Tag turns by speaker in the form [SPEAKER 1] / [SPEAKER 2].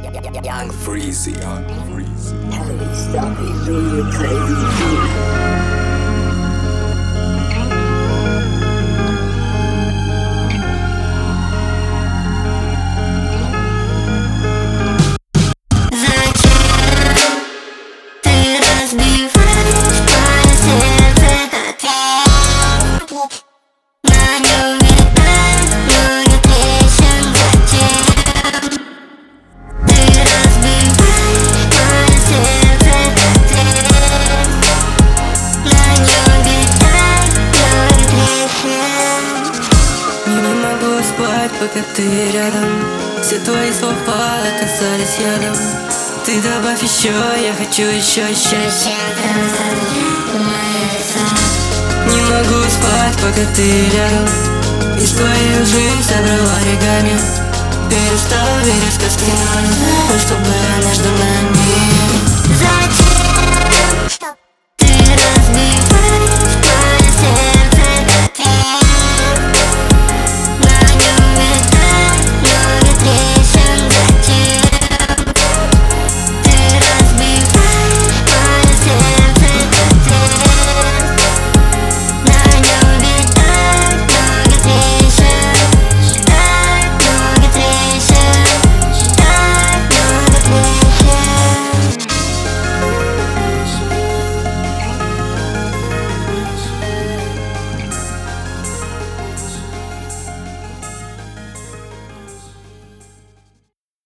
[SPEAKER 1] Young Freezy.
[SPEAKER 2] Hey, stop it, doing your crazy shit.
[SPEAKER 3] Пока ты рядом, все твои слова оказались ядом. Ты добавь еще, я хочу еще. Не могу спать, пока ты рядом. Из твоих жизнь собрал оригами. Перестал верить в сказки, но не знаю, что было между нами.